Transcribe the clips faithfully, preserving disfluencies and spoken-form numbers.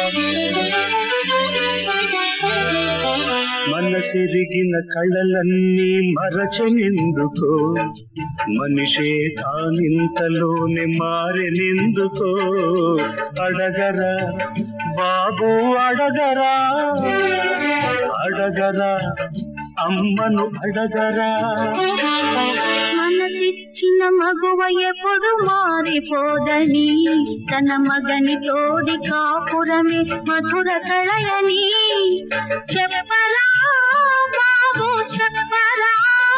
మనసిరిగిన కళలన్నీ మరచనెందుకో మనిషే తానింతలోనే మారెనెందుకో అడగరా బాబు అడగరా అడగరా అమ్మను అడగరా మనసిచ్చిన మగువ ఎప్పుడు మారిపోదని తన మగని తోడి కాపురమే మధుర కళయని చెప్పరా బాబు చెప్పరా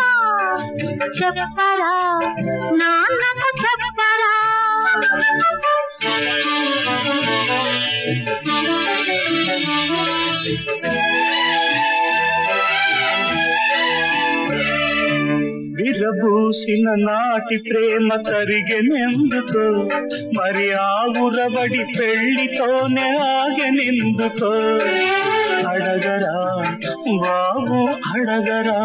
చెప్పరా నాన్నకు చెప్పరా విరబూసిన నాటి ప్రేమ కరిగెనెందుకో మరి ఆవురబడి పెళ్లితోనే ఆగెనెందుకో అడగరా బాబు అడగరా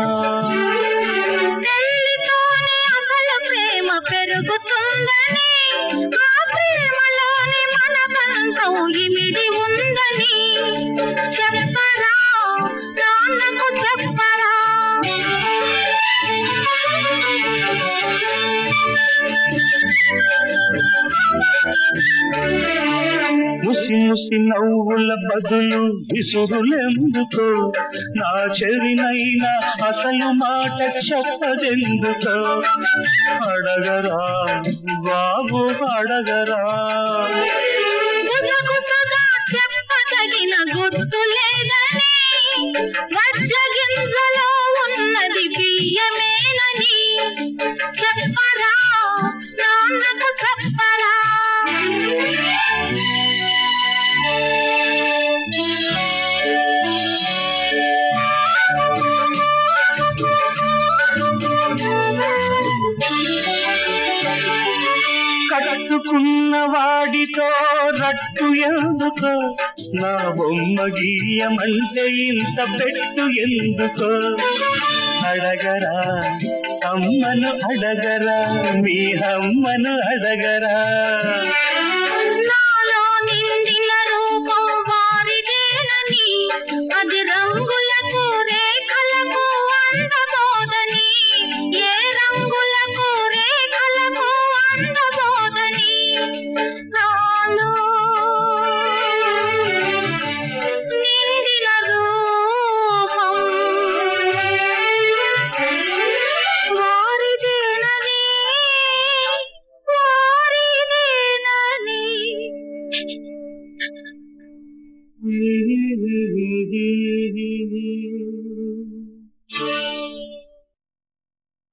పెళ్లితోనే అసలు ప్రేమ పెరుగుతుందని ఆ ప్రేమలోనే మన బంధం ఇమిడి ఉందని చెప్పరా నాన్నకు చెప్పరా ముసి ముసి నవ్వుల బదులు విసురులెందుకో నా చెవినైనా అసలు మాట చెప్పదెందుకో అడగరా బాబు అడగరా చెప్పదగిన గుర్తు లేదని వడ్ల గింజలో ఉన్నది బియ్యమేనని చెప్పరా నాన్నకు చెప్పరా కట్టుకున్న వాడితో రట్టు ఎందుకో నా బొమ్మ గీయమంటే ఇంత పెట్టు ఎందుకో అడగరా అమ్మను అడగరా మీ అమ్మను అడగరా నాలో నిండిన రూపం వారిదేనని అది రంగులకు రేఖలకు అందబోదని ఏ రంగులకు రేఖలకు అందబోదని నాలో నిండిన రూపం వారిదేనని వారిదేనని